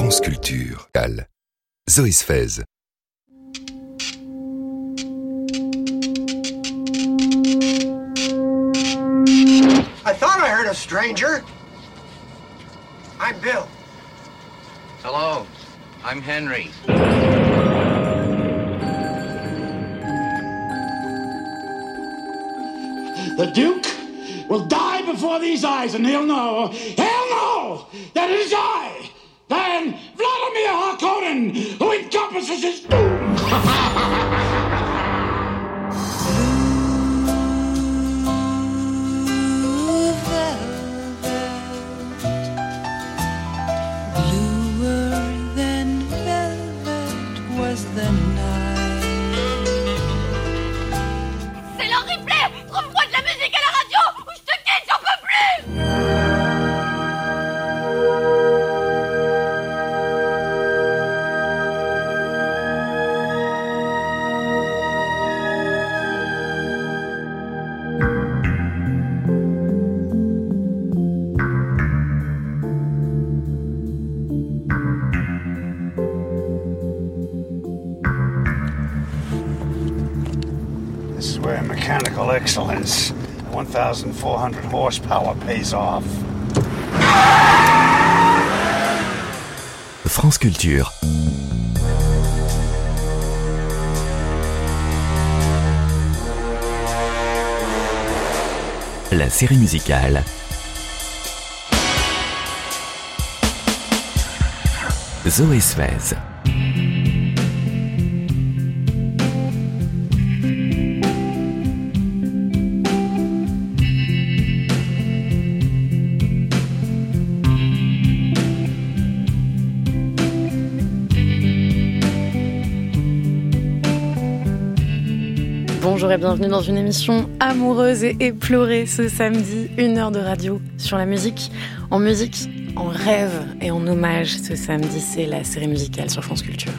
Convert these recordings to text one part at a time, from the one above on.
France Culture. Cal. Zoé Sfez. I thought I heard a stranger. I'm Bill. Hello, I'm Henry. The Duke will die before these eyes, and he'll know that it is I, then Vladimir Harkonnen, who encompasses his doom. Mechanical excellence. 1,400 horsepower pays off. France Culture. La série musicale. Zoé Sfez. Bonjour et bienvenue dans une émission amoureuse et éplorée ce samedi, 1 heure de radio sur la musique, en rêve et en hommage. Ce samedi, c'est la série musicale sur France Culture.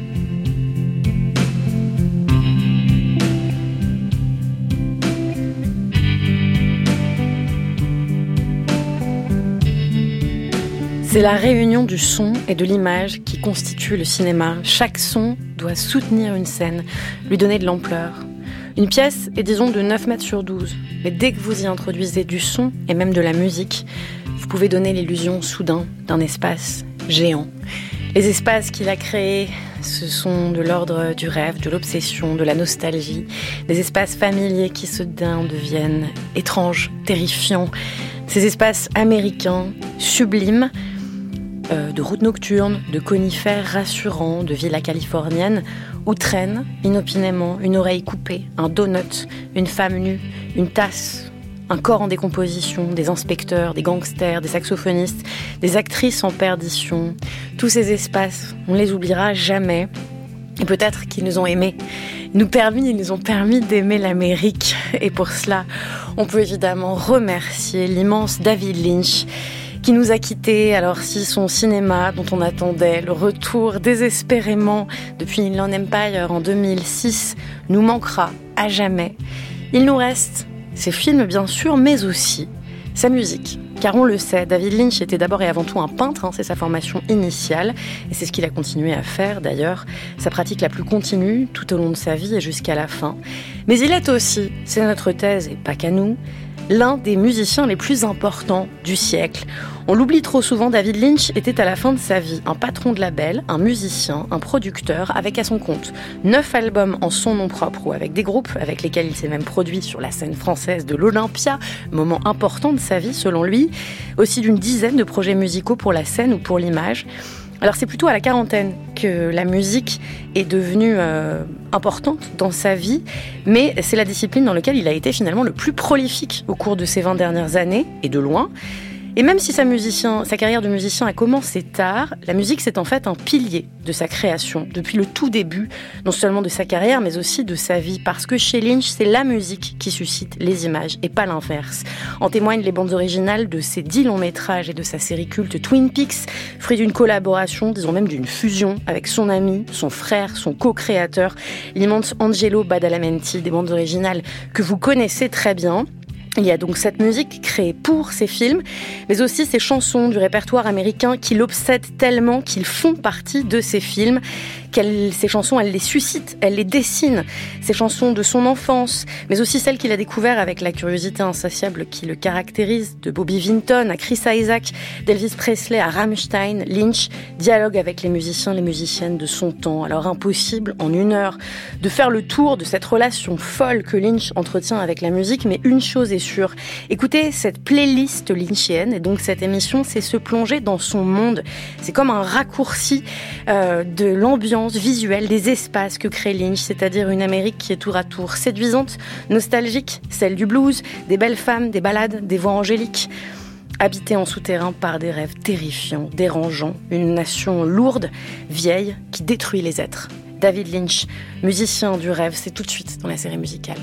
C'est la réunion du son et de l'image qui constitue le cinéma. Chaque son doit soutenir une scène, lui donner de l'ampleur. Une pièce est disons de 9 mètres sur 12, mais dès que vous y introduisez du son et même de la musique, vous pouvez donner l'illusion soudain d'un espace géant. Les espaces qu'il a créés, ce sont de l'ordre du rêve, de l'obsession, de la nostalgie, des espaces familiers qui soudain deviennent étranges, terrifiants, ces espaces américains, sublimes, de routes nocturnes, de conifères rassurants, de villas californiennes, où traîne, inopinément, une oreille coupée, un donut, une femme nue, une tasse, un corps en décomposition, des inspecteurs, des gangsters, des saxophonistes, des actrices en perdition. Tous ces espaces, on ne les oubliera jamais. Et peut-être qu'ils nous ont aimés. Ils nous ont permis d'aimer l'Amérique. Et pour cela, on peut évidemment remercier l'immense David Lynch, qui nous a quittés. Alors si son cinéma, dont on attendait le retour désespérément depuis Inland Empire en 2006, nous manquera à jamais, il nous reste ses films bien sûr, mais aussi sa musique. Car on le sait, David Lynch était d'abord et avant tout un peintre, c'est sa formation initiale, et c'est ce qu'il a continué à faire d'ailleurs, sa pratique la plus continue tout au long de sa vie et jusqu'à la fin. Mais il est aussi, c'est notre thèse et pas qu'à nous, l'un des musiciens les plus importants du siècle. On l'oublie trop souvent, David Lynch était à la fin de sa vie un patron de label, un musicien, un producteur, avec à son compte 9 albums en son nom propre ou avec des groupes avec lesquels il s'est même produit sur la scène française de l'Olympia, moment important de sa vie selon lui, aussi d'une dizaine de projets musicaux pour la scène ou pour l'image. Alors c'est plutôt à la quarantaine que la musique est devenue importante dans sa vie, mais c'est la discipline dans laquelle il a été finalement le plus prolifique au cours de ces 20 dernières années, et de loin. Et même si sa carrière de musicien a commencé tard, la musique c'est en fait un pilier de sa création, depuis le tout début, non seulement de sa carrière, mais aussi de sa vie, parce que chez Lynch, c'est la musique qui suscite les images, et pas l'inverse. En témoignent les bandes originales de ses 10 longs métrages et de sa série culte Twin Peaks, fruit d'une collaboration, disons même d'une fusion, avec son ami, son frère, son co-créateur, l'immense Angelo Badalamenti, des bandes originales que vous connaissez très bien. Il y a donc cette musique créée pour ces films, mais aussi ces chansons du répertoire américain qui l'obsèdent tellement qu'ils font partie de ces films. Ces chansons, elle les suscite, elle les dessine. Ces chansons de son enfance, mais aussi celles qu'il a découvertes avec la curiosité insatiable qui le caractérise, de Bobby Vinton à Chris Isaak, d'Elvis Presley à Rammstein, Lynch, dialogue avec les musiciens, les musiciennes de son temps. Alors impossible, en 1 heure, de faire le tour de cette relation folle que Lynch entretient avec la musique, mais une chose est sûre, écoutez cette playlist lynchienne, et donc cette émission, c'est se plonger dans son monde. C'est comme un raccourci de l'ambiance visuelle des espaces que crée Lynch, c'est-à-dire une Amérique qui est tour à tour séduisante, nostalgique, celle du blues, des belles femmes, des ballades, des voix angéliques, habitée en souterrain par des rêves terrifiants, dérangeants, une nation lourde, vieille, qui détruit les êtres. David Lynch, musicien du rêve, c'est tout de suite dans la série musicale.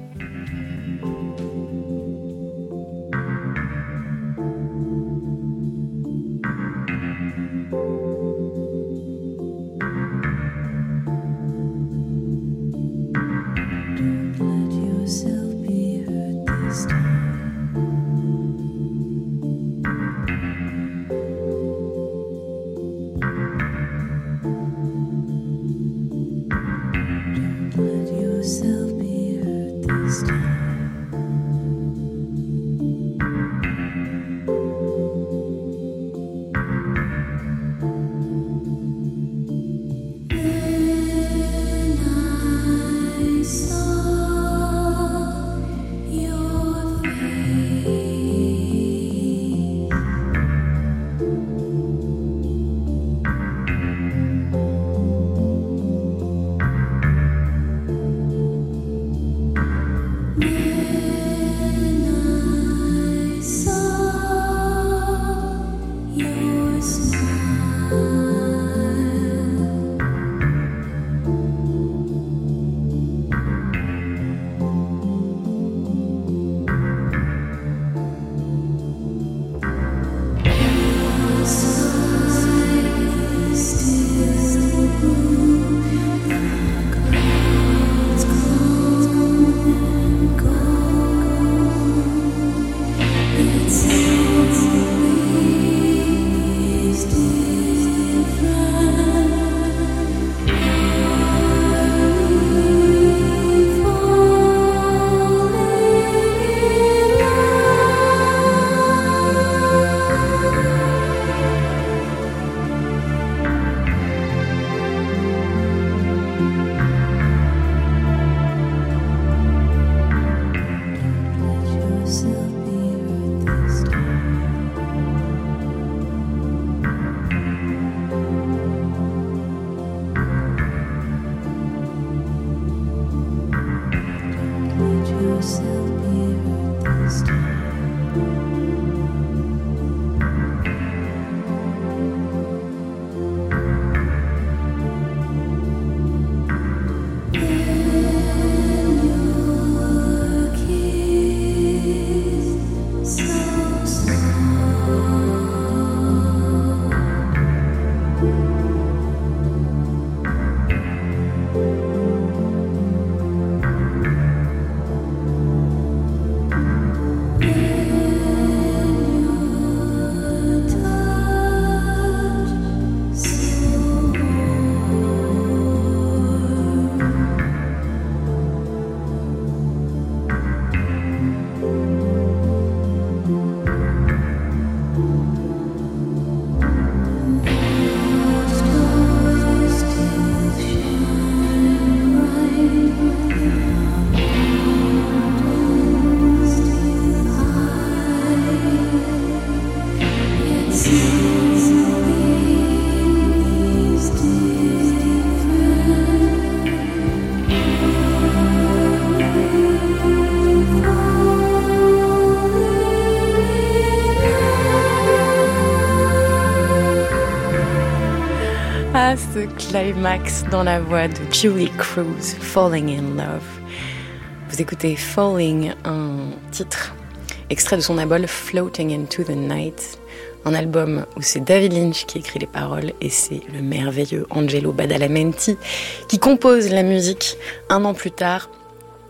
Ah, ce climax dans la voix de Julie Cruz, Falling in Love. Vous écoutez Falling, un titre extrait de son album Floating into the Night, un album où c'est David Lynch qui écrit les paroles et c'est le merveilleux Angelo Badalamenti qui compose la musique 1 an plus tard.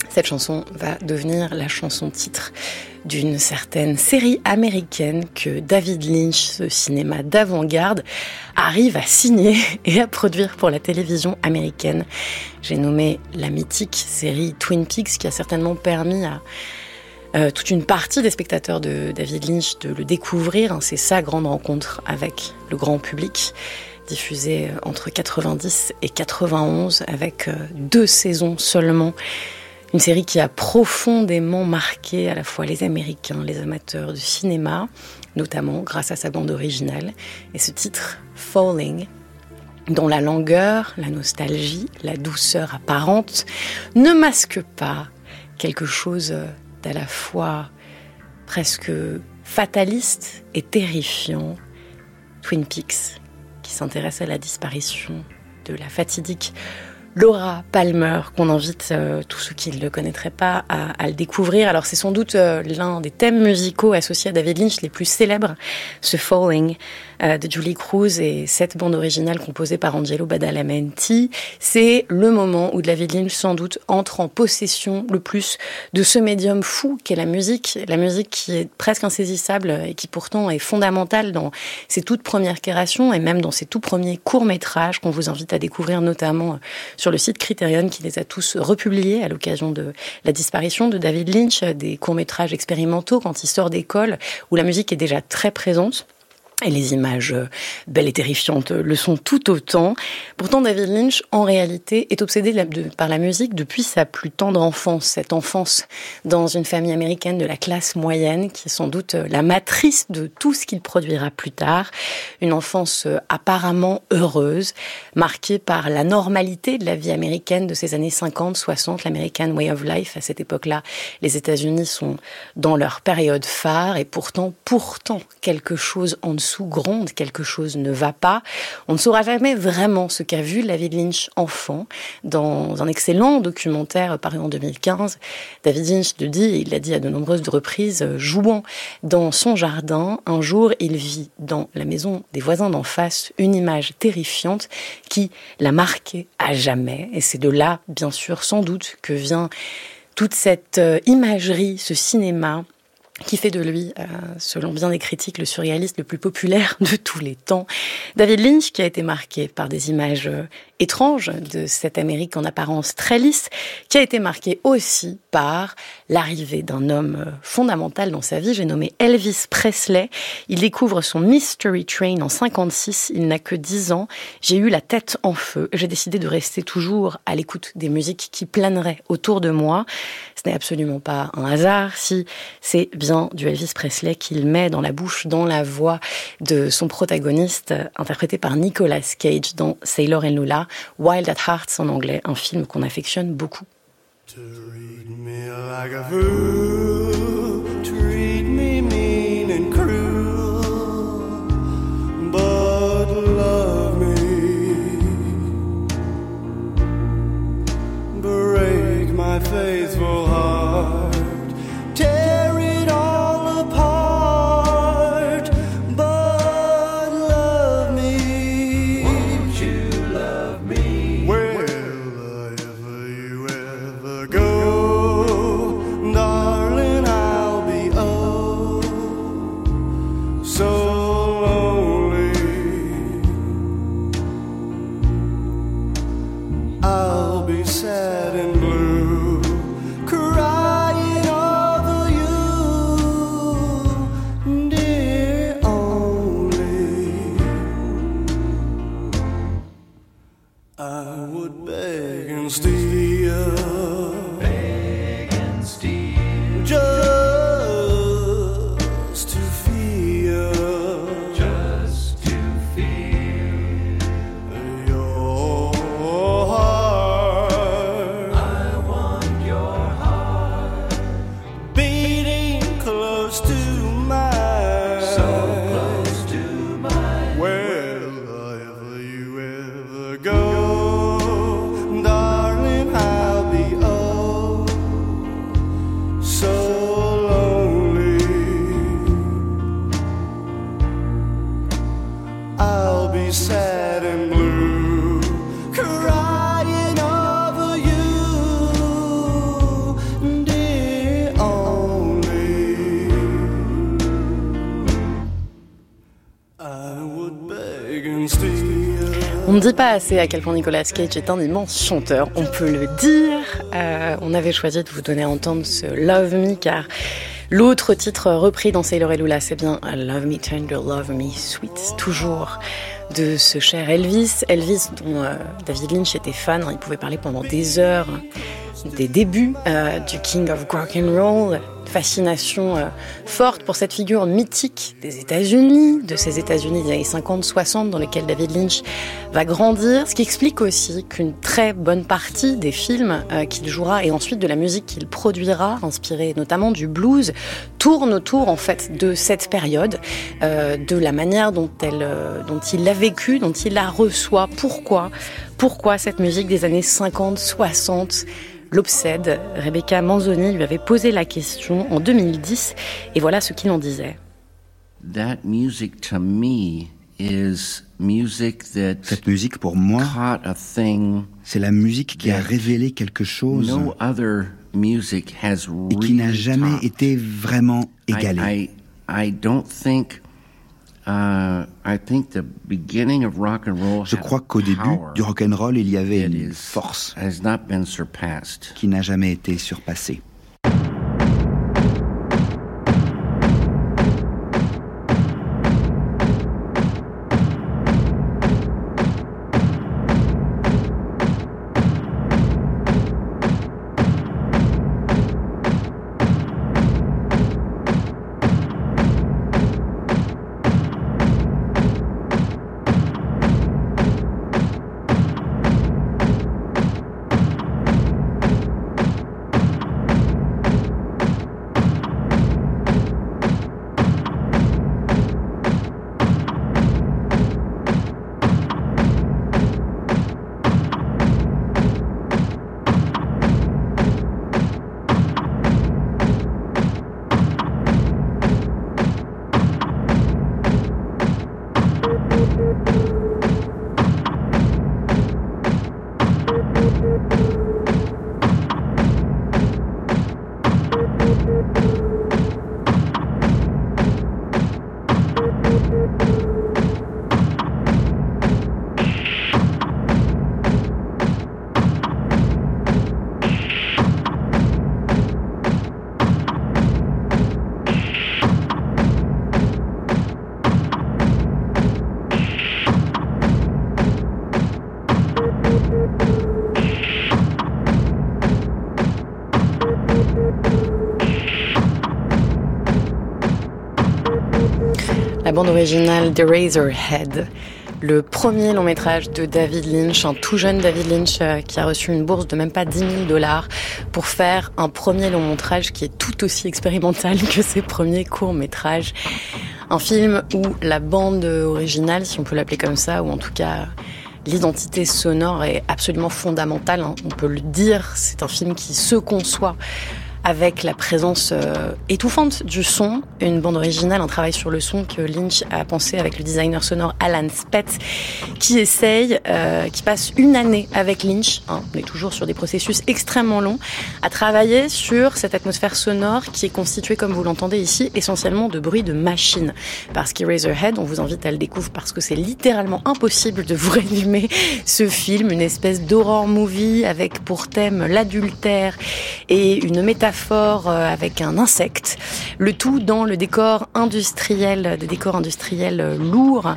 Cette chanson va devenir la chanson titre d'une certaine série américaine que David Lynch, ce cinéma d'avant-garde, arrive à signer et à produire pour la télévision américaine. J'ai nommé la mythique série Twin Peaks, qui a certainement permis à toute une partie des spectateurs de David Lynch de le découvrir. C'est sa grande rencontre avec le grand public, diffusée entre 90 et 91 avec 2 saisons seulement. Une série qui a profondément marqué à la fois les Américains, les amateurs de cinéma, notamment grâce à sa bande originale. Et ce titre, Falling, dont la langueur, la nostalgie, la douceur apparente ne masquent pas quelque chose d'à la fois presque fataliste et terrifiant. Twin Peaks, qui s'intéresse à la disparition de la fatidique Laura Palmer, qu'on invite tous ceux qui ne le connaîtraient pas à le découvrir. Alors c'est sans doute l'un des thèmes musicaux associés à David Lynch les plus célèbres, ce Falling de Julie Cruz, et cette bande originale composée par Angelo Badalamenti. C'est le moment où David Lynch sans doute entre en possession le plus de ce médium fou qu'est la musique qui est presque insaisissable et qui pourtant est fondamentale dans ses toutes premières créations et même dans ses tout premiers courts-métrages qu'on vous invite à découvrir, notamment sur le site Criterion, qui les a tous republiés à l'occasion de la disparition de David Lynch, des courts-métrages expérimentaux quand il sort d'école, où la musique est déjà très présente. Et les images belles et terrifiantes le sont tout autant. Pourtant, David Lynch, en réalité, est obsédé par la musique depuis sa plus tendre enfance. Cette enfance dans une famille américaine de la classe moyenne, qui est sans doute la matrice de tout ce qu'il produira plus tard. Une enfance apparemment heureuse, marquée par la normalité de la vie américaine de ces années 50, 60, l'American Way of Life. À cette époque-là, les États-Unis sont dans leur période phare, et pourtant, quelque chose en dessous gronde, quelque chose ne va pas. On ne saura jamais vraiment ce qu'a vu David Lynch enfant. Dans un excellent documentaire paru en 2015, David Lynch le dit, et il l'a dit à de nombreuses reprises, jouant dans son jardin, un jour il vit dans la maison des voisins d'en face une image terrifiante qui l'a marqué à jamais. Et c'est de là, bien sûr, sans doute, que vient toute cette imagerie, ce cinéma, qui fait de lui, selon bien des critiques, le surréaliste le plus populaire de tous les temps. David Lynch, qui a été marqué par des images étranges de cette Amérique en apparence très lisse, qui a été marqué aussi par l'arrivée d'un homme fondamental dans sa vie, j'ai nommé Elvis Presley. Il découvre son Mystery Train en 56, il n'a que 10 ans. J'ai eu la tête en feu, j'ai décidé de rester toujours à l'écoute des musiques qui planeraient autour de moi. Ce n'est absolument pas un hasard si c'est bien du Elvis Presley qu'il met dans la bouche, dans la voix de son protagoniste, interprété par Nicolas Cage dans Sailor and Lula, Wild at Heart en anglais, un film qu'on affectionne beaucoup. To read me like a fool, treat me mean and cruel, but love me, break my faithful heart, tear it all apart, but love me. Won't you love me? Wherever you ever go, darling, I'll be oh so lonely. I'll be sad and blue, crying over you, dear only. I would beg and steal, just to feel your heart. I want your heart beating close to mine, so close to mine. Wherever you ever go, darling, I'll be oh so lonely. I'll be sad and blue, crying over you, steel. On ne dit pas assez à quel point Nicolas Cage est un immense chanteur, on peut le dire. On avait choisi de vous donner à entendre ce Love Me car l'autre titre repris dans Sailor et Lula, c'est bien Love Me Tender, Love Me Sweet, toujours de ce cher Elvis. Elvis dont David Lynch était fan, il pouvait parler pendant des heures des débuts du King of Rock and Roll. Fascination forte pour cette figure mythique des États-Unis, de ces États-Unis des années 50-60 dans lesquels David Lynch va grandir, ce qui explique aussi qu'une très bonne partie des films qu'il jouera et ensuite de la musique qu'il produira, inspirée notamment du blues, tourne autour en fait de cette période, de la manière dont il l'a vécu, dont il la reçoit. Pourquoi cette musique des années 50-60 l'obsède? Rebecca Manzoni lui avait posé la question en 2010 et voilà ce qu'il en disait. That music to me is music that Cette musique pour moi, caught a thing c'est la musique qui a révélé quelque chose no other music has et qui n'a jamais really été vraiment égalée. I don't think I think the beginning of rock and roll Je crois qu'au début du rock'n'roll, il y avait une force has not been surpassed. qui n'a jamais été surpassée. La bande originale de Razorhead, le premier long métrage de David Lynch, un tout jeune David Lynch qui a reçu une bourse de même pas $10,000 pour faire un premier long métrage qui est tout aussi expérimental que ses premiers courts métrages. Un film où la bande originale, si on peut l'appeler comme ça, ou en tout cas l'identité sonore est absolument fondamentale, on peut le dire, c'est un film qui se conçoit avec la présence étouffante du son, une bande originale, un travail sur le son que Lynch a pensé avec le designer sonore Alan Spett, qui passe une année avec Lynch, on est toujours sur des processus extrêmement longs, à travailler sur cette atmosphère sonore qui est constituée, comme vous l'entendez ici, essentiellement de bruit de machines. Parce qu'Eraserhead, on vous invite à le découvrir parce que c'est littéralement impossible de vous résumer ce film, une espèce d'horror movie avec pour thème l'adultère et une métaphore avec un insecte, le tout dans le décor industriel, des décors industriels lourds,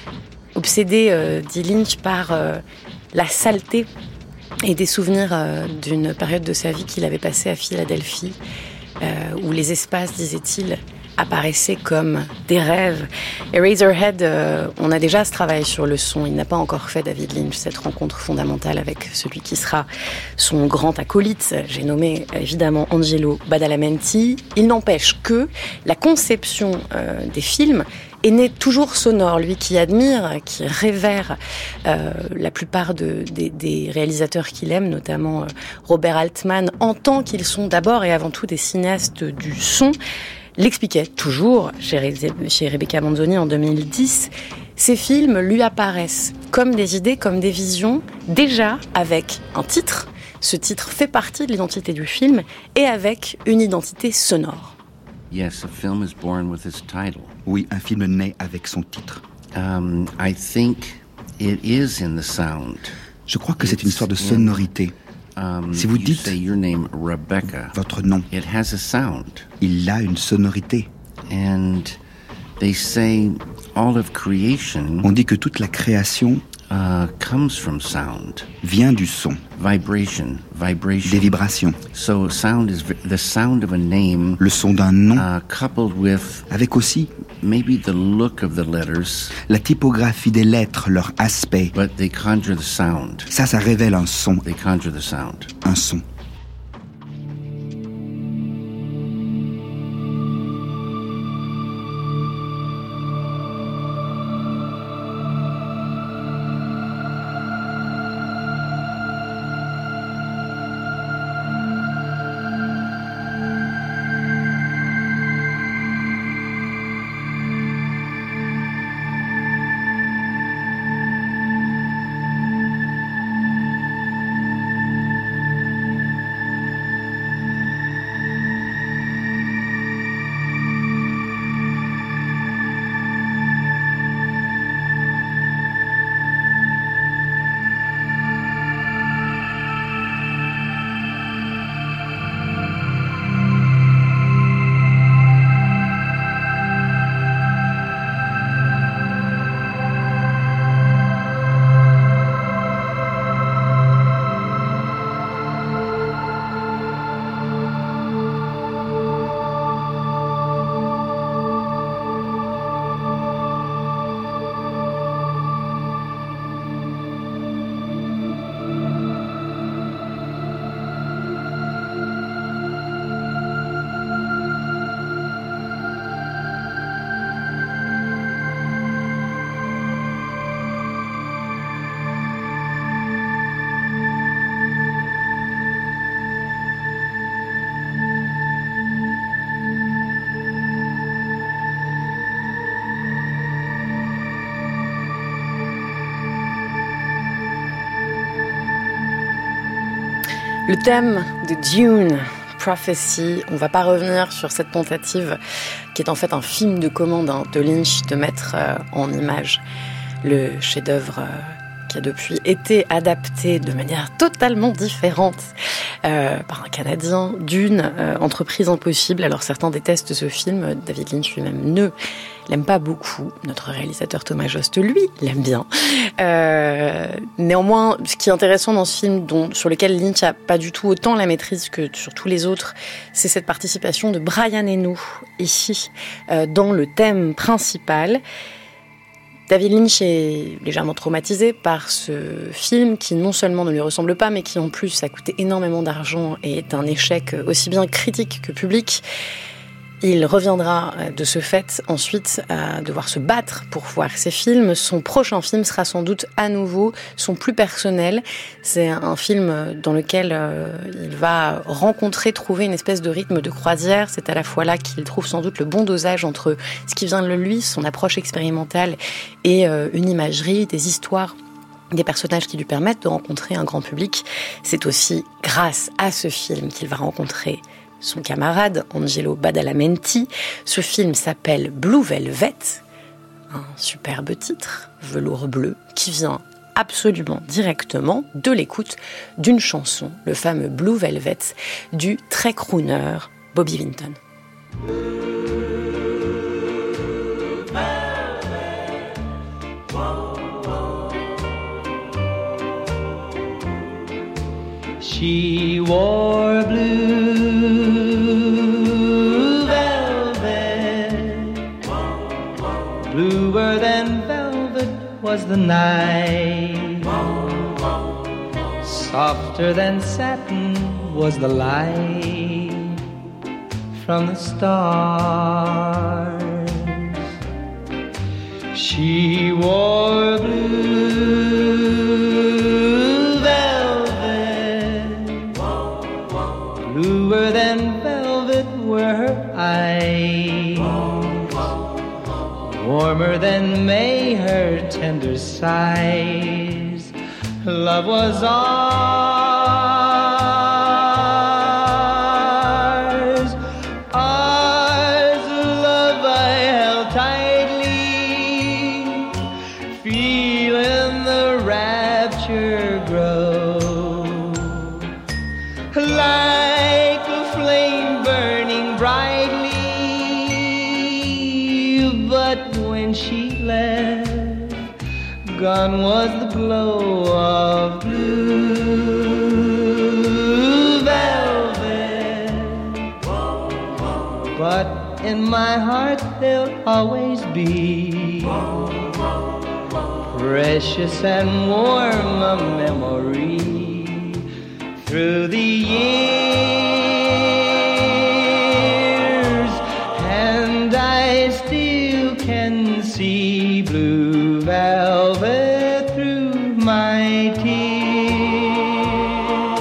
obsédé, dit Lynch, par la saleté et des souvenirs d'une période de sa vie qu'il avait passée à Philadelphie, où les espaces, disait-il, apparaissaient comme des rêves. Eraserhead, on a déjà ce travail sur le son. Il n'a pas encore fait, David Lynch, cette rencontre fondamentale avec celui qui sera son grand acolyte. J'ai nommé évidemment Angelo Badalamenti. Il n'empêche que la conception des films est née toujours sonore. Lui qui admire, qui révère la plupart des réalisateurs qu'il aime, notamment Robert Altman, en tant qu'ils sont d'abord et avant tout des cinéastes du son, l'expliquait toujours chez Rebecca Manzoni en 2010. Ces films lui apparaissent comme des idées, comme des visions, déjà avec un titre. Ce titre fait partie de l'identité du film et avec une identité sonore. Yes, a film is born with its title. Oui, un film naît avec son titre. I think It is in the sound. Je crois que c'est une histoire de sonorité. Si vous dites your name, Rebecca, votre nom, it has a sound. Il a une sonorité. And they say all of creation On dit que toute la création comes from sound. Vient du son. Vibration. Des vibrations. So sound is the sound of a name. Le son d'un nom. Coupled with avec aussi maybe the look of the letters. La typographie des lettres, leur aspect. But they conjure the sound. Ça révèle un son. They conjure the sound. Un son. Le thème de Dune, Prophecy, on ne va pas revenir sur cette tentative qui est en fait un film de commande de Lynch de mettre en image le chef-d'œuvre qui a depuis été adapté de manière totalement différente par un Canadien, Dune, Entreprise Impossible. Alors certains détestent ce film, David Lynch lui-même ne l'aime pas beaucoup. Notre réalisateur Thomas Jost, lui, l'aime bien. Néanmoins, ce qui est intéressant dans ce film, sur lequel Lynch n'a pas du tout autant la maîtrise que sur tous les autres, c'est cette participation de Brian Eno, ici, dans le thème principal. David Lynch est légèrement traumatisé par ce film qui non seulement ne lui ressemble pas, mais qui en plus a coûté énormément d'argent et est un échec aussi bien critique que public. Il reviendra de ce fait ensuite à devoir se battre pour voir ses films. Son prochain film sera sans doute à nouveau son plus personnel. C'est un film dans lequel il va trouver une espèce de rythme de croisière. C'est à la fois là qu'il trouve sans doute le bon dosage entre ce qui vient de lui, son approche expérimentale et une imagerie, des histoires, des personnages qui lui permettent de rencontrer un grand public. C'est aussi grâce à ce film qu'il va rencontrer son camarade Angelo Badalamenti. Ce film s'appelle Blue Velvet, un superbe titre, velours bleu, qui vient absolument directement de l'écoute d'une chanson, le fameux Blue Velvet du très crooner Bobby Vinton. She wore blue velvet, bluer than velvet was the night, softer than satin was the light from the stars. She wore blue velvet, bluer than velvet were her eyes, warmer than May her tender sighs. Love was ours, ours, love I held tightly, feeling the gone was the glow of blue velvet. But in my heart there'll always be precious and warm a memory through the years, and I still can see blue velvet through my tears.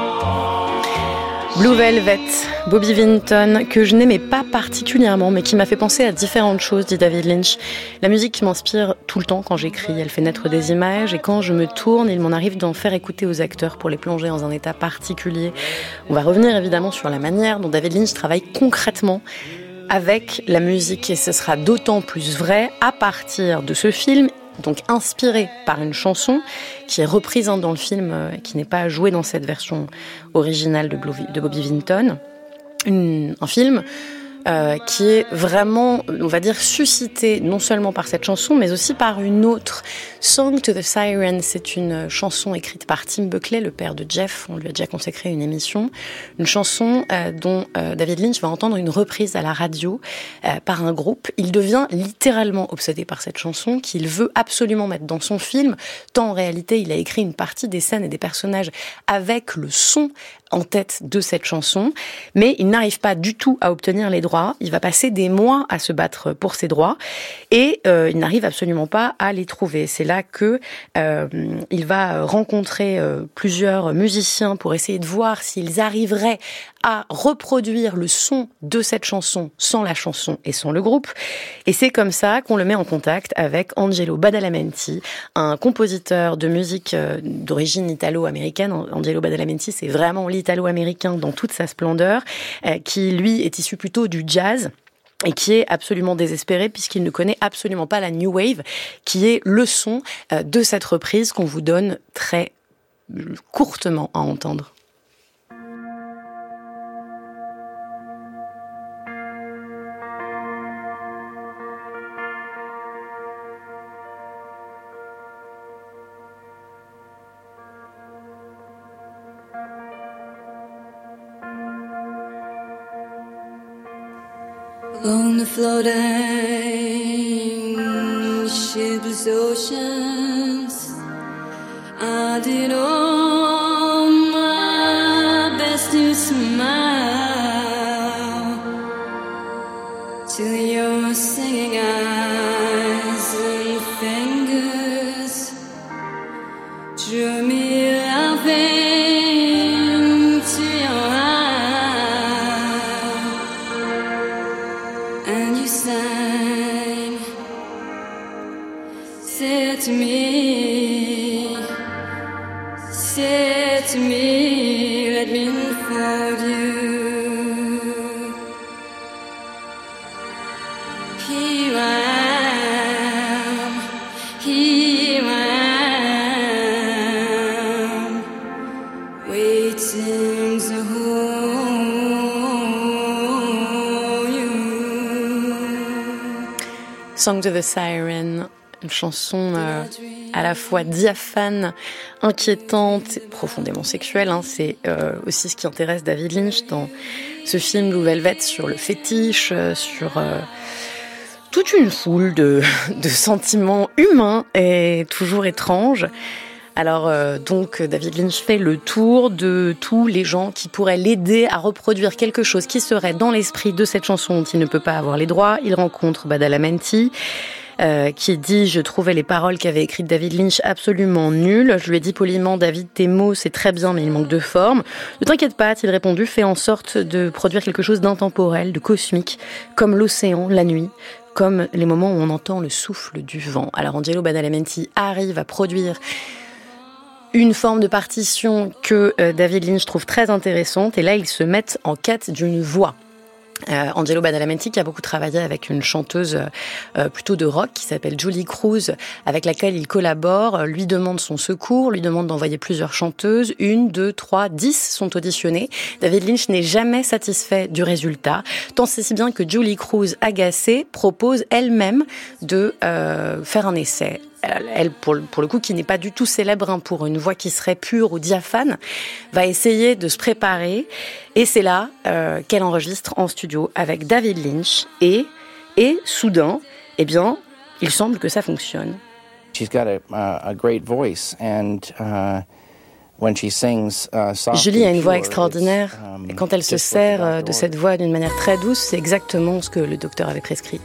Blue Velvet, Bobby Vinton, que je n'aimais pas particulièrement, mais qui m'a fait penser à différentes choses, dit David Lynch. La musique m'inspire tout le temps quand j'écris, elle fait naître des images, et quand je me tourne, il m'en arrive d'en faire écouter aux acteurs pour les plonger dans un état particulier. On va revenir évidemment sur la manière dont David Lynch travaille concrètement avec la musique, et ce sera d'autant plus vrai à partir de ce film, donc inspiré par une chanson qui est reprise dans le film, qui n'est pas jouée dans cette version originale de Bobby Vinton. Un film qui est vraiment, on va dire, suscité non seulement par cette chanson, mais aussi par une autre. Song to the Siren, c'est une chanson écrite par Tim Buckley, le père de Jeff. On lui a déjà consacré une émission. Une chanson dont David Lynch va entendre une reprise à la radio par un groupe. Il devient littéralement obsédé par cette chanson qu'il veut absolument mettre dans son film, tant en réalité il a écrit une partie des scènes et des personnages avec le son en tête de cette chanson, mais il n'arrive pas du tout à obtenir les droits. Il va passer des mois à se battre pour ses droits et il n'arrive absolument pas à les trouver. C'est là que il va rencontrer plusieurs musiciens pour essayer de voir s'ils arriveraient à reproduire le son de cette chanson sans la chanson et sans le groupe. Et c'est comme ça qu'on le met en contact avec Angelo Badalamenti, un compositeur de musique d'origine italo-américaine. Angelo Badalamenti, c'est vraiment l'italo-américain dans toute sa splendeur, qui lui est issu plutôt du jazz et qui est absolument désespéré puisqu'il ne connaît absolument pas la New Wave, qui est le son de cette reprise qu'on vous donne très courtement à entendre. On the floating shipless oceans, I did all my best to smile to your singing eyes and fingers drew me laughing to your eyes, and you sang, said to me, let me unfold you. Here I am, waiting to hold you. Song to the Siren, une chanson à la fois diaphane, inquiétante, profondément sexuelle. C'est aussi ce qui intéresse David Lynch dans ce film Blue Velvet, sur le fétiche, sur toute une foule de sentiments humains et toujours étranges. Alors donc David Lynch fait le tour de tous les gens qui pourraient l'aider à reproduire quelque chose qui serait dans l'esprit de cette chanson dont il ne peut pas avoir les droits. Il rencontre Badalamenti, qui dit « Je trouvais les paroles qu'avait écrites David Lynch absolument nulles. Je lui ai dit poliment, David, tes mots, c'est très bien, mais il manque de forme. Ne t'inquiète pas, a-t-il répondu, fais en sorte de produire quelque chose d'intemporel, de cosmique, comme l'océan, la nuit, comme les moments où on entend le souffle du vent. » Alors Angelo Badalamenti arrive à produire une forme de partition que David Lynch trouve très intéressante, et là, ils se mettent en quête d'une voix. Angelo Badalamenti qui a beaucoup travaillé avec une chanteuse plutôt de rock qui s'appelle Julie Cruz, avec laquelle il collabore, lui demande son secours, lui demande d'envoyer plusieurs chanteuses, 1, 2, 3, 10 sont auditionnées. David Lynch n'est jamais satisfait du résultat, tant c'est si bien que Julie Cruz, agacée, propose elle-même de faire un essai elle pour le coup, qui n'est pas du tout célèbre pour une voix qui serait pure ou diaphane, va essayer de se préparer. Et c'est là qu'elle enregistre en studio avec David Lynch. Et soudain, eh bien, il semble que ça fonctionne. She's got a great voice and Julie a une voix extraordinaire et quand elle se sert de cette voix d'une manière très douce, c'est exactement ce que le docteur avait prescrit.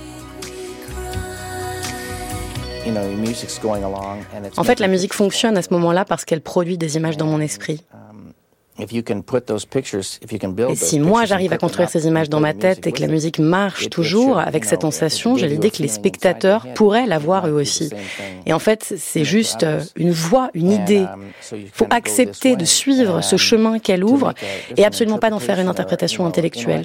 En fait, la musique fonctionne à ce moment-là parce qu'elle produit des images dans mon esprit. Et si moi j'arrive à construire ces images dans ma tête et que la musique marche toujours avec cette sensation, j'ai l'idée que les spectateurs pourraient l'avoir eux aussi. Et en fait, c'est juste une voix, une idée. Il faut accepter de suivre ce chemin qu'elle ouvre et absolument pas d'en faire une interprétation intellectuelle.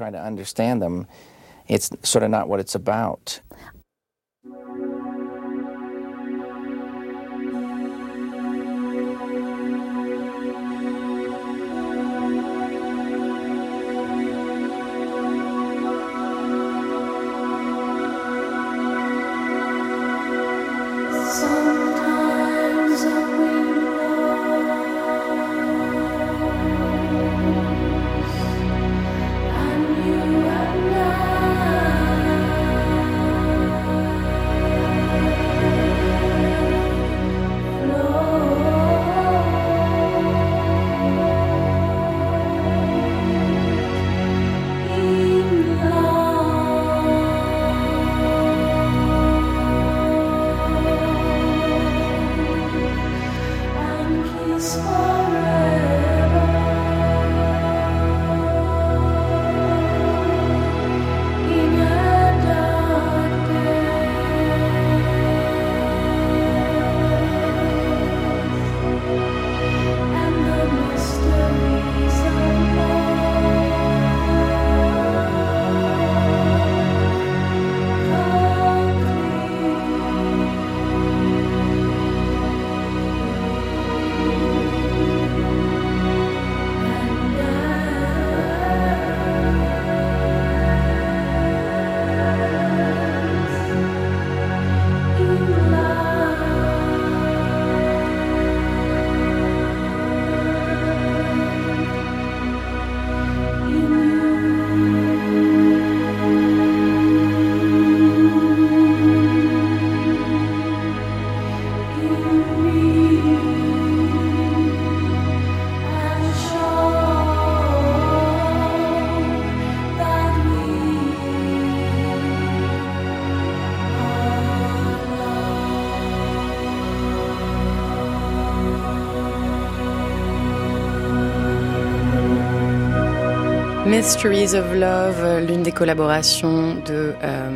Mysteries of Love, l'une des collaborations de,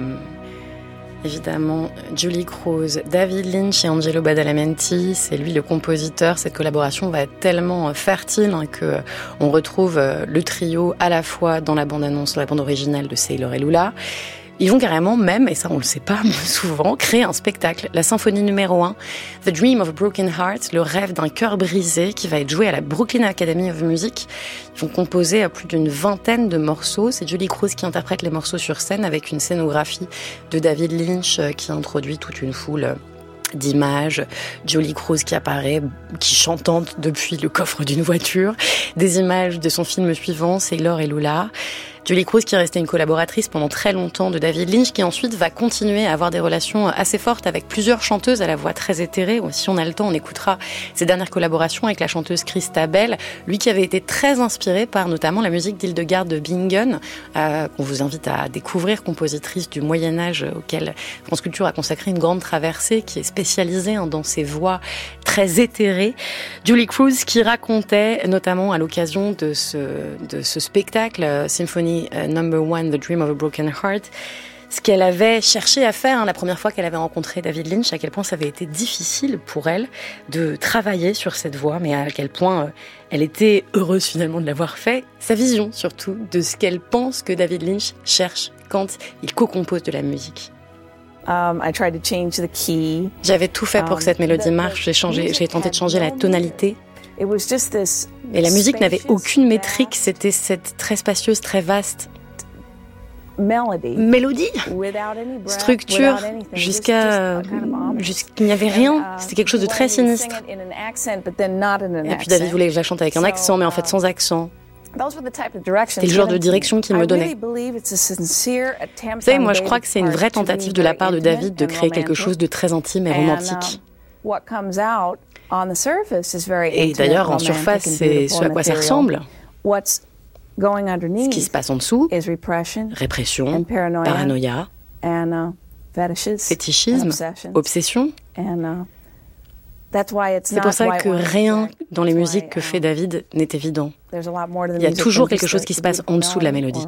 évidemment, Julie Cruz, David Lynch et Angelo Badalamenti. C'est lui le compositeur. Cette collaboration va être tellement fertile que on retrouve le trio à la fois dans la bande-annonce, dans la bande originale de Sailor et Lula. Ils vont carrément même, et ça on le sait pas souvent, créer un spectacle, la symphonie numéro 1, The Dream of a Broken Heart, le rêve d'un cœur brisé, qui va être joué à la Brooklyn Academy of Music. Ils vont composer plus d'une vingtaine de morceaux. C'est Julie Cruz qui interprète les morceaux sur scène avec une scénographie de David Lynch qui introduit toute une foule d'images, Julie Cruz qui apparaît, qui chantante depuis le coffre d'une voiture, des images de son film suivant, Sailor et Lula. Julie Cruz qui est restée une collaboratrice pendant très longtemps de David Lynch, qui ensuite va continuer à avoir des relations assez fortes avec plusieurs chanteuses à la voix très éthérée. Si on a le temps, on écoutera ses dernières collaborations avec la chanteuse Christabel, lui qui avait été très inspiré par notamment la musique d'Hildegard de Bingen, qu'on vous invite à découvrir, compositrice du Moyen-Âge auquel France Culture a consacré une grande traversée, qui est spécialisée dans ses voix très éthérées. Julie Cruz qui racontait notamment à l'occasion de ce spectacle Symphony Number 1, The Dream of a Broken Heart, ce qu'elle avait cherché à faire la première fois qu'elle avait rencontré David Lynch, à quel point ça avait été difficile pour elle de travailler sur cette voix, mais à quel point elle était heureuse finalement de l'avoir fait. Sa vision surtout de ce qu'elle pense que David Lynch cherche quand il co-compose de la musique. J'avais tout fait pour que cette mélodie marche. J'ai tenté de changer la tonalité. Et la musique n'avait aucune métrique, c'était cette très spacieuse, très vaste. mélodie, structure, jusqu'il n'y avait rien. C'était quelque chose de très sinistre. Et puis David voulait que je la chante avec un accent, mais en fait sans accent. C'était le genre de direction qu'il me donnait. Vous savez, moi je crois que c'est une vraie tentative de la part de David de créer quelque chose de très intime et romantique. Et d'ailleurs, en surface, c'est ce à quoi ça ressemble. Ce qui se passe en dessous, répression, paranoïa, fétichisme, obsession. C'est pour ça que rien dans les musiques que fait David n'est évident. Il y a toujours quelque chose qui se passe en dessous de la mélodie.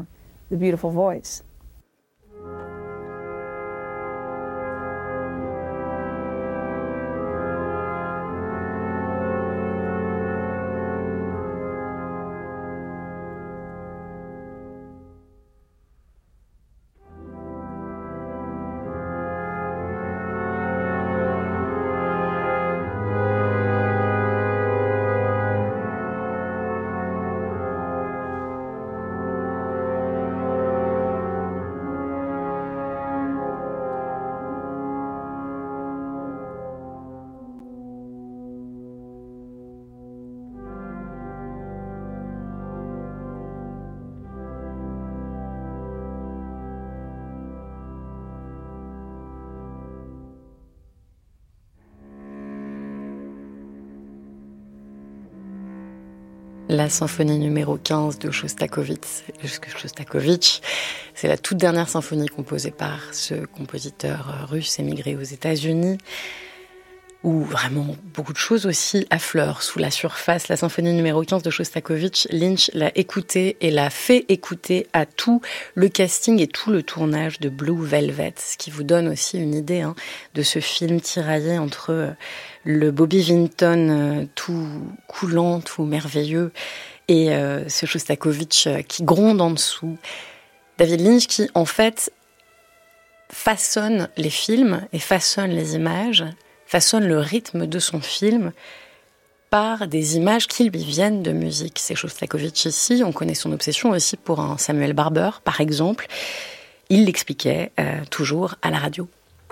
La symphonie numéro 15 de Shostakovich. C'est la toute dernière symphonie composée par ce compositeur russe émigré aux États-Unis, où vraiment beaucoup de choses aussi affleurent sous la surface. La symphonie numéro 15 de Shostakovich, Lynch l'a écoutée et l'a fait écouter à tout le casting et tout le tournage de Blue Velvet, ce qui vous donne aussi une idée de ce film tiraillé entre le Bobby Vinton tout coulant, tout merveilleux, et ce Shostakovich qui gronde en dessous. David Lynch qui, en fait, façonne les films et façonne les images, façonne le rythme de son film par des images qui lui viennent de musique. C'est Shostakovich ici, on connaît son obsession aussi pour un Samuel Barber, par exemple. Il l'expliquait toujours à la radio.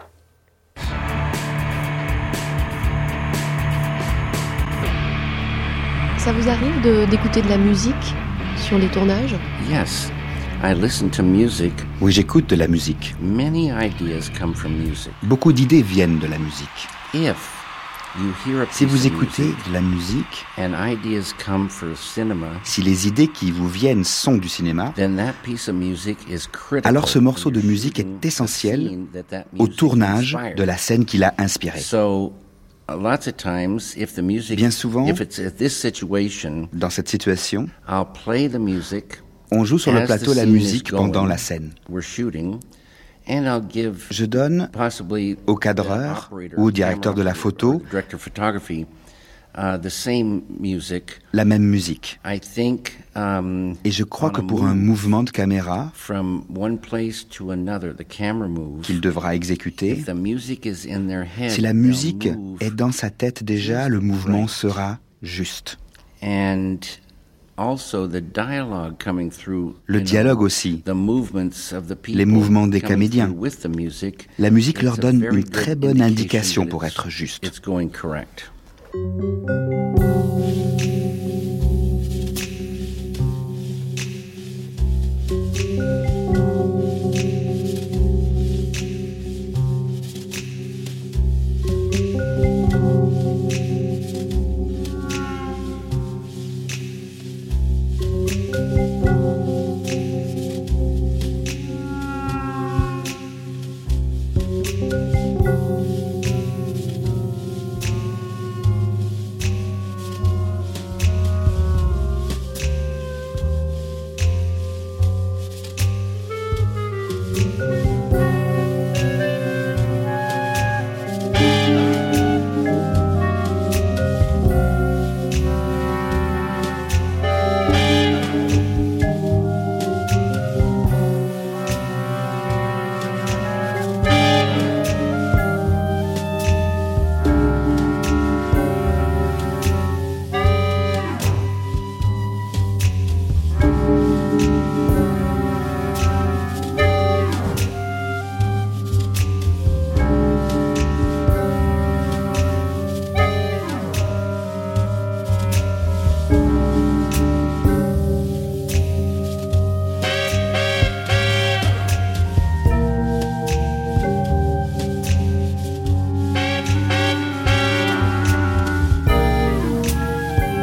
Ça vous arrive d'écouter de la musique sur les tournages? Yes, I listen to music. Oui, j'écoute de la musique. Many ideas come from music. Beaucoup d'idées viennent de la musique. Si vous écoutez de la musique, si les idées qui vous viennent sont du cinéma, alors ce morceau de musique est essentiel au tournage de la scène qui l'a inspiré. Bien souvent, dans cette situation, on joue sur le plateau la musique pendant la scène. Je donne au cadreur ou au directeur de la photo la même musique. Et je crois que pour un mouvement de caméra qu'il devra exécuter, si la musique est dans sa tête déjà, le mouvement sera juste. Le dialogue aussi, les mouvements des comédiens. La musique leur donne une très bonne indication pour être juste.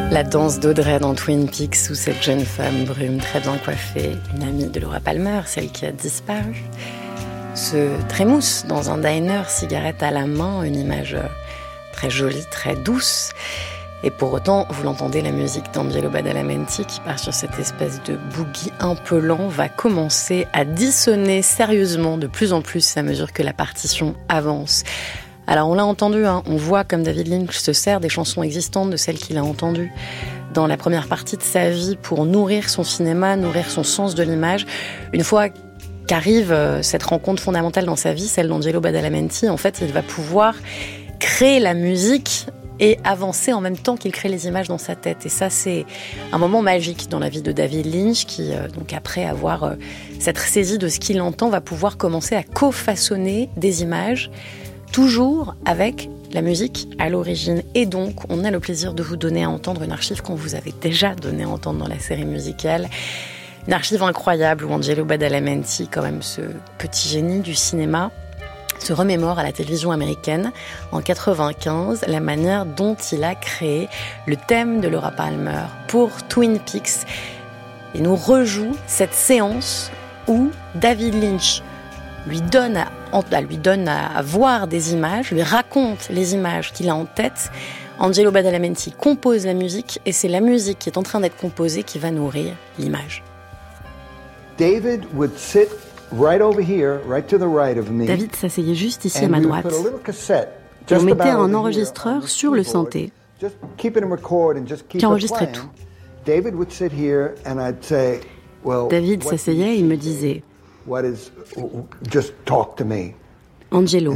La danse d'Audrey dans Twin Peaks où cette jeune femme brune très bien coiffée, une amie de Laura Palmer, celle qui a disparu, se trémousse dans un diner, cigarette à la main, une image très jolie, très douce. Et pour autant, vous l'entendez, la musique d'Angelo Badalamenti qui part sur cette espèce de boogie un peu lent va commencer à dissonner sérieusement de plus en plus à mesure que la partition avance. Alors on l'a entendu, on voit comme David Lynch se sert des chansons existantes, de celles qu'il a entendues dans la première partie de sa vie pour nourrir son cinéma, nourrir son sens de l'image. Une fois qu'arrive cette rencontre fondamentale dans sa vie, celle d'Angelo Badalamenti, en fait, il va pouvoir créer la musique et avancer en même temps qu'il crée les images dans sa tête. Et ça, c'est un moment magique dans la vie de David Lynch qui, donc après avoir cette saisie de ce qu'il entend, va pouvoir commencer à co-façonner des images, toujours avec la musique à l'origine. Et donc, on a le plaisir de vous donner à entendre une archive qu'on vous avait déjà donné à entendre dans la série musicale. Une archive incroyable où Angelo Badalamenti, quand même ce petit génie du cinéma, se remémore à la télévision américaine en 95 la manière dont il a créé le thème de Laura Palmer pour Twin Peaks. Il nous rejoue cette séance où David Lynch lui donne à voir des images, lui raconte les images qu'il a en tête. Angelo Badalamenti compose la musique et c'est la musique qui est en train d'être composée qui va nourrir l'image. David would sit right over here, right to the right of me. David s'asseyait juste ici à ma droite. Et on mettait un enregistreur sur le synthé qui enregistrait tout. David s'asseyait et il me disait Angelo,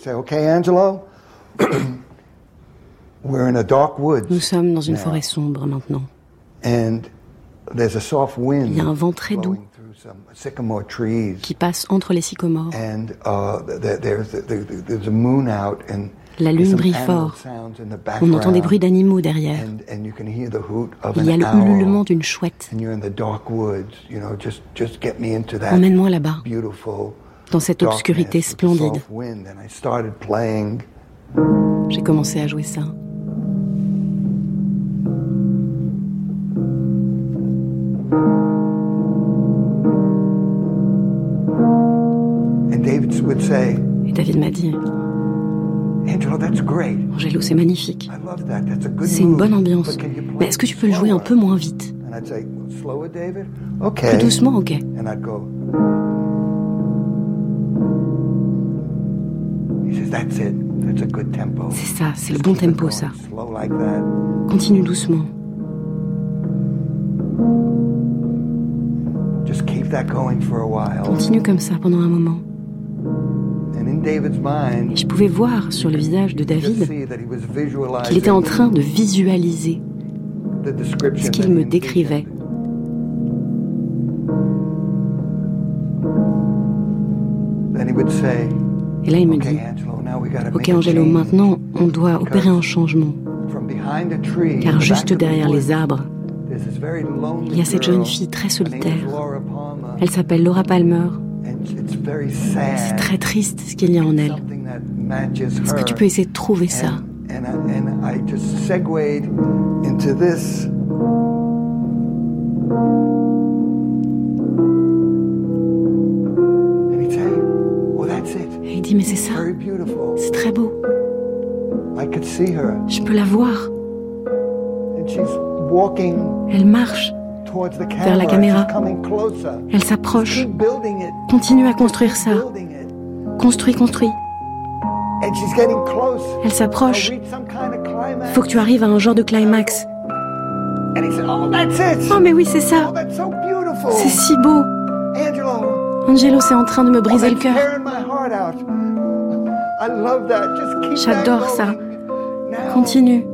nous sommes dans une forêt sombre maintenant. Il y a un vent très doux qui passe entre les sycomores. La lune brille fort. On entend des bruits d'animaux derrière. Il y a le ululement d'une chouette. Emmène-moi là-bas, dans cette obscurité splendide. J'ai commencé à jouer ça. Et David m'a dit Angelo, c'est magnifique. C'est une bonne ambiance. Mais est-ce que tu peux le jouer un peu moins vite? Plus doucement, ok. C'est ça, c'est le bon tempo, ça. Continue doucement. Continue comme ça pendant un moment. Et je pouvais voir sur le visage de David qu'il était en train de visualiser ce qu'il me décrivait. Et là, il me dit « Ok, Angelo, maintenant, on doit opérer un changement. Car juste derrière les arbres, il y a cette jeune fille très solitaire. Elle s'appelle Laura Palmer. C'est très triste ce qu'il y a en elle. Est-ce que tu peux essayer de trouver ça? Et il dit, mais c'est ça. C'est très beau. Je peux la voir. Elle marche vers la caméra. Elle s'approche. Continue à construire ça. Construis. Elle s'approche. Faut que tu arrives à un genre de climax. Oh mais oui, c'est ça. C'est si beau. Angelo, c'est en train de me briser le cœur. J'adore ça. Continue.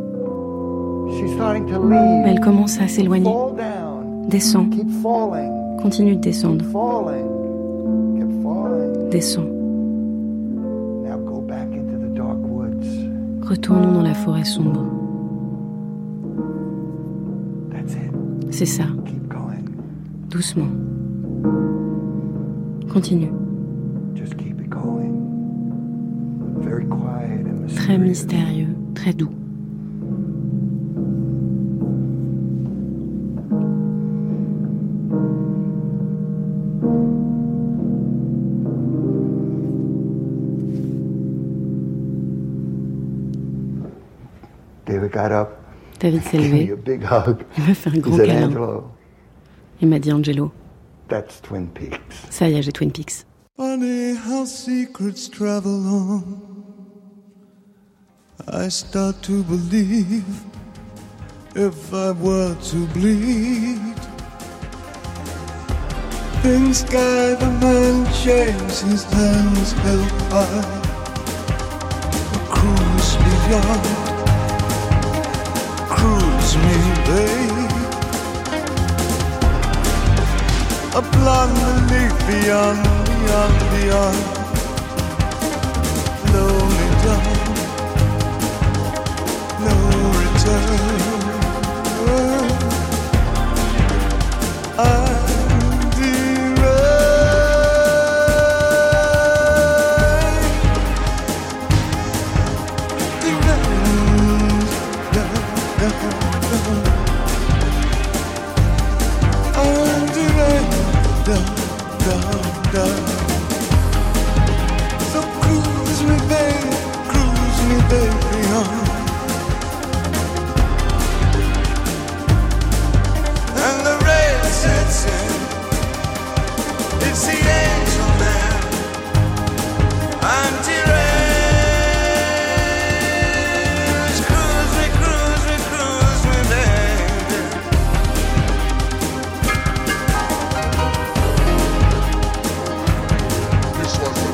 Mais elle commence à s'éloigner. Descends. Continue de descendre. Descends. Retournons dans la forêt sombre. C'est ça. Doucement. Continue. Très mystérieux, très doux. David s'est levé. Il m'a fait un grand câlin. Il m'a dit Angelo. Ça y est, j'ai Twin Peaks. Funny how secrets travel on. I start to believe if I were to bleed. In sky the man shaves his hands held high. A cruise beyond. Cruise me, babe. A blonde leaf beyond, beyond, beyond. Lonely dawn. No return. I'm so cruise me, baby, beyond. And the rain sets in. It's the angel man. I'm deranged. Cruise me, baby. This was the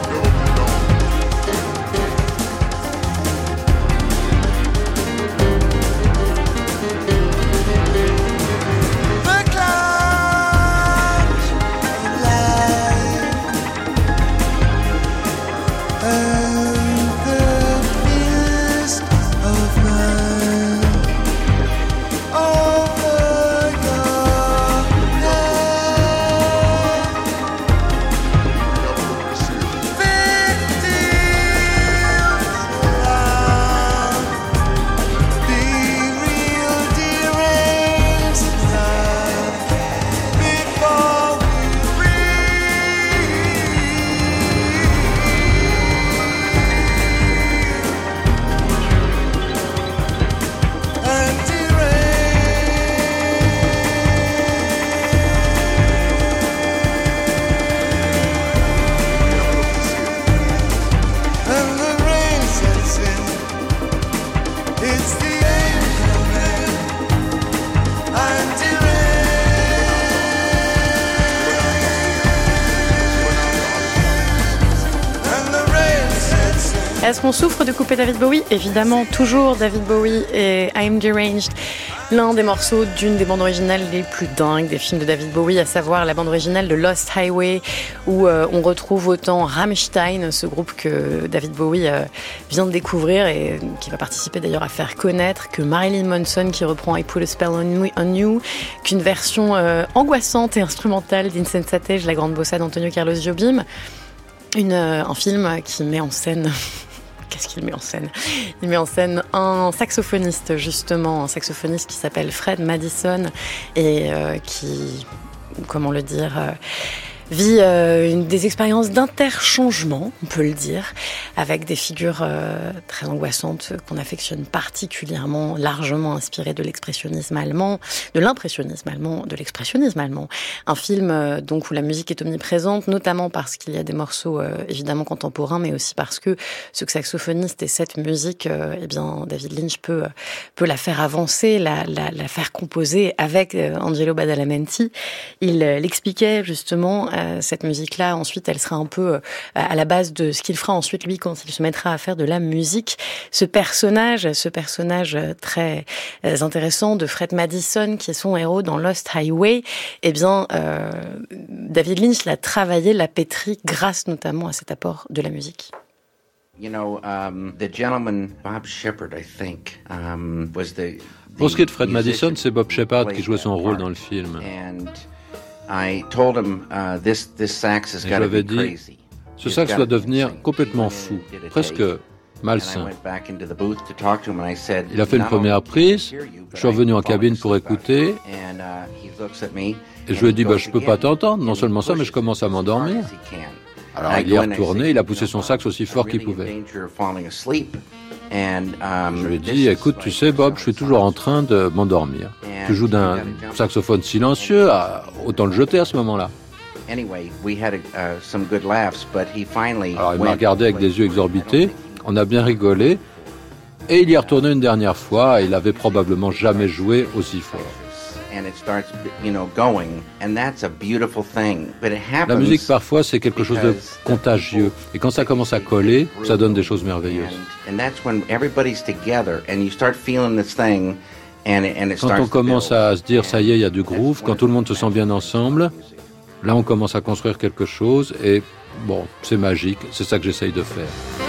Est-ce qu'on souffre de couper David Bowie ? Évidemment, toujours David Bowie et I'm Deranged, l'un des morceaux d'une des bandes originales les plus dingues des films de David Bowie, à savoir la bande originale de Lost Highway, où on retrouve autant Rammstein, ce groupe que David Bowie vient de découvrir et qui va participer d'ailleurs à faire connaître, que Marilyn Manson qui reprend I Put a Spell on You, qu'une version angoissante et instrumentale d'Insensatez, la grande bossa d'Antonio Carlos Jobim, un film qui met en scène... Qu'est-ce qu'il met en scène ? Il met en scène un saxophoniste, justement, un saxophoniste qui s'appelle Fred Madison et qui, comment le dire, vit des expériences d'interchangement, on peut le dire, avec des figures très angoissantes qu'on affectionne particulièrement, largement inspirées de l'expressionnisme allemand, de l'impressionnisme allemand, de l'expressionnisme allemand. Un film donc où la musique est omniprésente, notamment parce qu'il y a des morceaux évidemment contemporains, mais aussi parce que ce saxophoniste et cette musique, eh bien David Lynch peut la faire avancer, la faire composer avec Angelo Badalamenti. Il l'expliquait justement. Cette musique-là, ensuite, elle sera un peu à la base de ce qu'il fera ensuite, lui, quand il se mettra à faire de la musique. Ce personnage très intéressant de Fred Madison, qui est son héros dans Lost Highway, eh bien, David Lynch l'a travaillé, l'a pétri, grâce notamment à cet apport de la musique. You know, the gentleman, Bob Shepard, I think, was the... Pour ce qui est de Fred Madison, c'est Bob Shepard qui jouait son rôle dans le film. I told him, this sax has got to be crazy. Ce sax doit devenir complètement fou, presque malsain. Il a fait une première prise, je suis revenu en cabine pour écouter, et je lui ai dit, je peux pas t'entendre, non seulement ça, mais je commence à m'endormir. Alors il y est retourné, il a poussé son sax aussi fort qu'il pouvait. Je lui ai dit, écoute, tu sais Bob, je suis toujours en train de m'endormir. Tu joues d'un saxophone silencieux, autant le jeter à ce moment-là. Alors il m'a regardé avec des yeux exorbités, on a bien rigolé, et il y est retourné une dernière fois, et il avait probablement jamais joué aussi fort. La musique parfois c'est quelque chose de contagieux, et quand ça commence à coller, ça donne des choses merveilleuses. Quand on commence à se dire ça y est, il y a du groove, quand tout le monde se sent bien ensemble, là on commence à construire quelque chose, et bon, c'est magique, c'est ça que j'essaye de faire.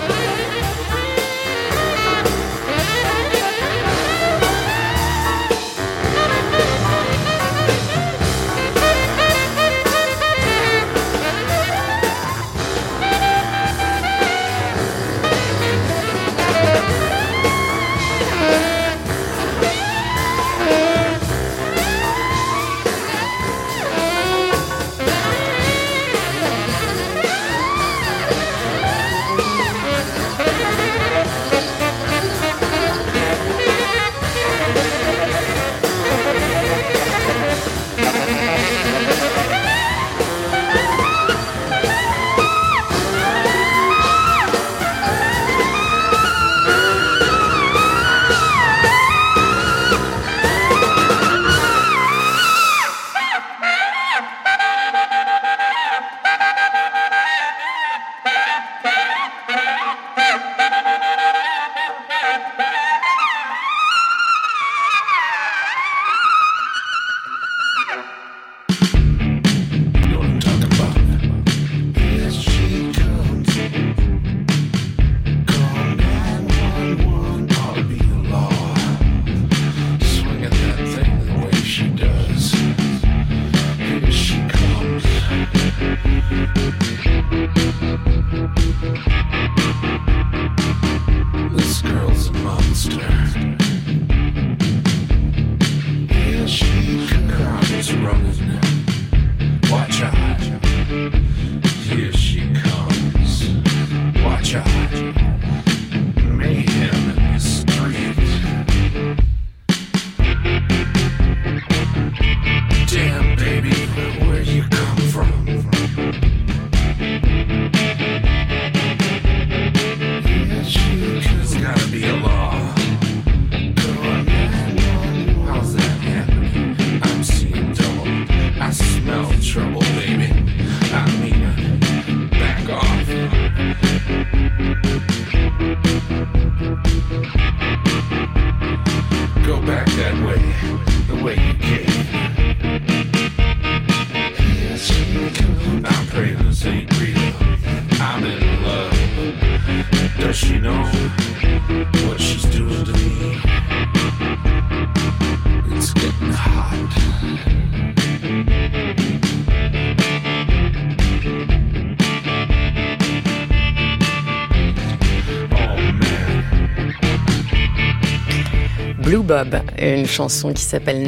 Blue Bob, une chanson qui s'appelle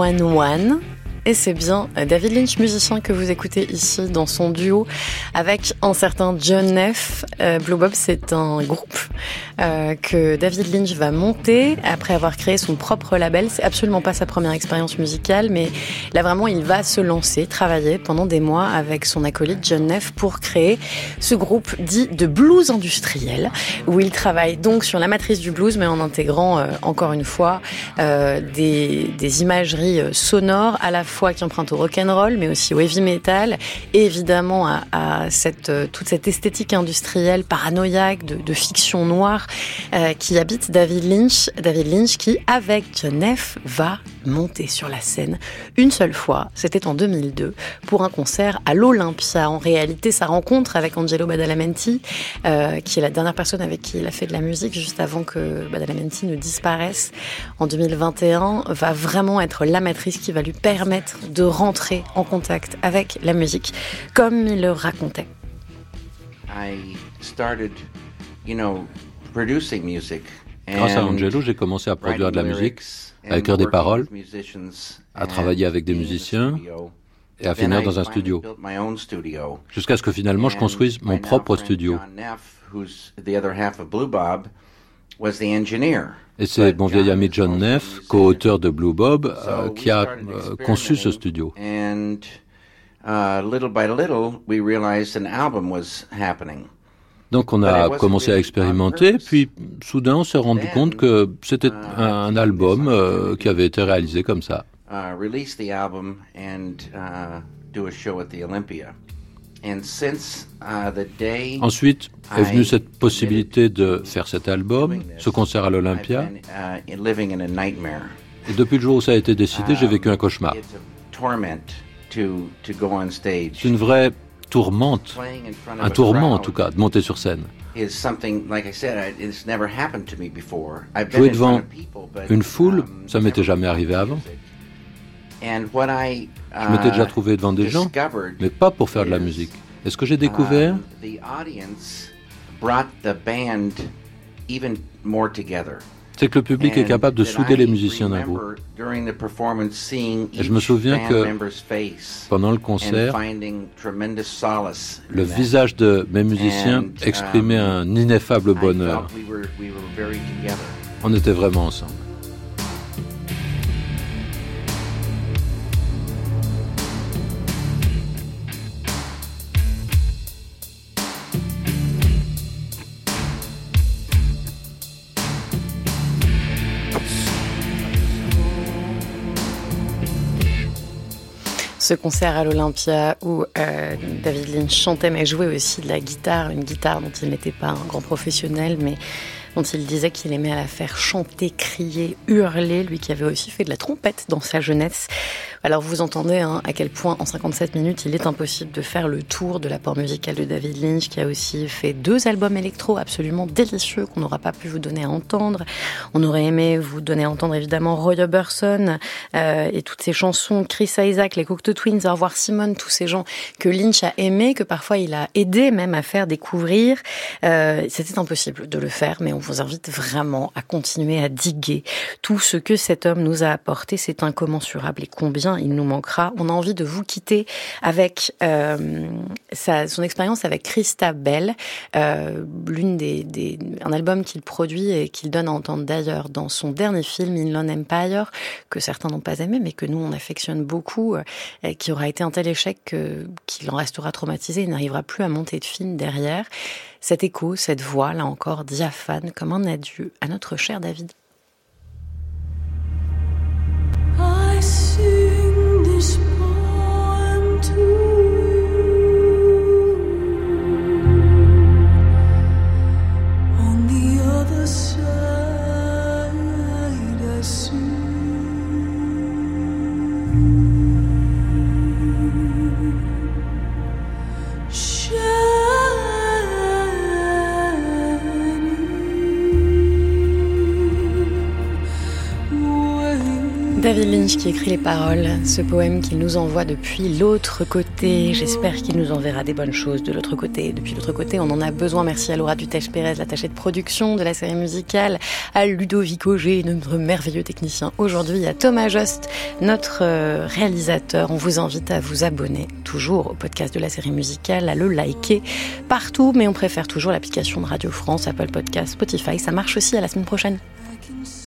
911. Et c'est bien David Lynch, musicien, que vous écoutez ici dans son duo avec un certain John Neff. Blue Bob, c'est un groupe que David Lynch va monter après avoir créé son propre label. C'est absolument pas sa première expérience musicale, mais là vraiment il va se lancer, travailler pendant des mois avec son acolyte John Neff pour créer ce groupe dit de blues industriel, où il travaille donc sur la matrice du blues, mais en intégrant encore une fois des imageries sonores à la fois qui empruntent au rock'n'roll, mais aussi au heavy metal, et évidemment à toute cette esthétique industrielle paranoïaque de fiction noire qui habite David Lynch. David Lynch qui, avec John Neff, va monter sur la scène une seule fois. C'était en 2002 pour un concert à l'Olympia. En réalité, sa rencontre avec Angelo Badalamenti, qui est la dernière personne avec qui il a fait de la musique juste avant que Badalamenti ne disparaisse en 2021, va vraiment être la matrice qui va lui permettre de rentrer en contact avec la musique, comme il le racontait. Grâce à Angelo, j'ai commencé à produire de la musique, à écrire des paroles, à travailler avec des musiciens. et à finir dans un studio. Jusqu'à ce que finalement je construise mon propre studio. Et c'est mon vieil ami John Neff, co-auteur de Blue Bob, qui a conçu ce studio. Donc on a commencé à expérimenter, puis soudain on s'est rendu compte que c'était un album qui avait été réalisé comme ça. Ensuite est venue cette possibilité de faire cet album, ce concert à l'Olympia. Et depuis le jour où ça a été décidé, j'ai vécu un cauchemar. C'est une vraie tourmente, un tourment en tout cas, de monter sur scène. Jouer devant une foule, ça m'était jamais arrivé avant. Je m'étais déjà trouvé devant des gens, mais pas pour faire de la musique. Et ce que j'ai découvert, c'est que le public est capable de souder les musiciens d'un groupe. Et je me souviens que pendant le concert, le visage de mes musiciens exprimait un ineffable bonheur. On était vraiment ensemble. Ce concert à l'Olympia où David Lynch chantait mais jouait aussi de la guitare, une guitare dont il n'était pas un grand professionnel, mais dont il disait qu'il aimait à la faire chanter, crier, hurler, lui qui avait aussi fait de la trompette dans sa jeunesse. Alors vous entendez à quel point en 57 minutes il est impossible de faire le tour de l'apport musical de David Lynch, qui a aussi fait 2 albums électro absolument délicieux qu'on n'aura pas pu vous donner à entendre. On aurait aimé vous donner à entendre évidemment Roy Orbison et toutes ses chansons, Chris Isaak, les Cocteau Twins, Au revoir Simone, tous ces gens que Lynch a aimés, que parfois il a aidé même à faire découvrir. C'était impossible de le faire, mais on vous invite vraiment à continuer à diguer tout ce que cet homme nous a apporté. C'est incommensurable et combien il nous manquera. On a envie de vous quitter avec son expérience avec Christa Bell, un album qu'il produit et qu'il donne à entendre d'ailleurs dans son dernier film Inland Empire, que certains n'ont pas aimé mais que nous on affectionne beaucoup, qui aura été un tel échec qu'il en restera traumatisé, il n'arrivera plus à monter de film derrière. Cet écho, cette voix, là encore, diaphane, comme un adieu à notre cher David. I sing this poem to you. On the other side I see David Lynch qui écrit les paroles, ce poème qu'il nous envoie depuis l'autre côté. J'espère qu'il nous enverra des bonnes choses de l'autre côté. Depuis l'autre côté, on en a besoin. Merci à Laura Dutèche-Pérez, l'attachée de production de la série musicale, à Ludovic Auger, notre merveilleux technicien aujourd'hui, à Thomas Jost, notre réalisateur. On vous invite à vous abonner toujours au podcast de la série musicale, à le liker partout, mais on préfère toujours l'application de Radio France, Apple Podcast, Spotify. Ça marche aussi. À la semaine prochaine.